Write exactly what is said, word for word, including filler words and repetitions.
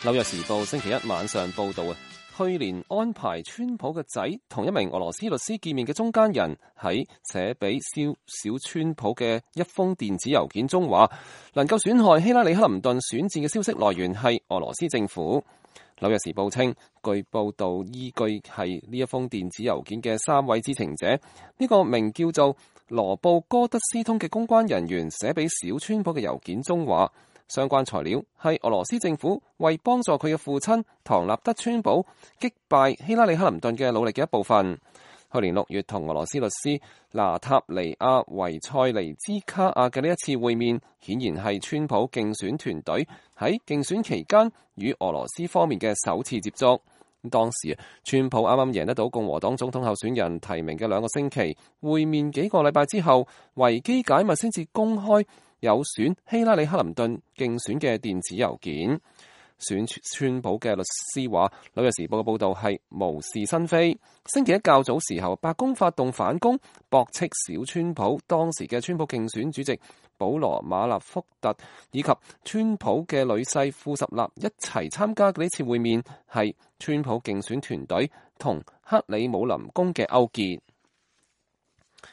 紐約時報星期一晚上報道啊，去年安排川普嘅仔同一名俄羅斯律師見面嘅中間人喺寫俾小小川普嘅一封電子郵件中話，能夠損害希拉里克林頓選戰嘅消息來源係俄羅斯政府。紐約時報稱，據報道依據係呢一封電子郵件嘅三位知情者，呢、這個名叫做羅布哥德斯通嘅公關人員寫俾小川普嘅郵件中話，相關材料係俄羅斯政府為幫助佢嘅父親唐納德川普擊敗希拉里克林頓嘅努力嘅一部分。去年六月同俄羅斯律師娜塔尼亞維塞尼茲卡亞嘅呢一次會面，顯然係川普競選團隊喺競選期間與俄羅斯方面嘅首次接觸。當時川普啱啱贏得到共和黨總統候選人提名嘅兩個星期，會面幾個禮拜之後，維基解密先至公開有損希拉里克林頓競選嘅電子郵件。選川普嘅律師話，《紐約時報》嘅報道係無事生非。星期一較早時候，白宮發動反攻，駁斥小川普當時嘅川普競選主席保羅馬納福特以及川普嘅女婿庫什納一齊參加嘅呢次會面係川普競選團隊同克里姆林宮嘅勾結。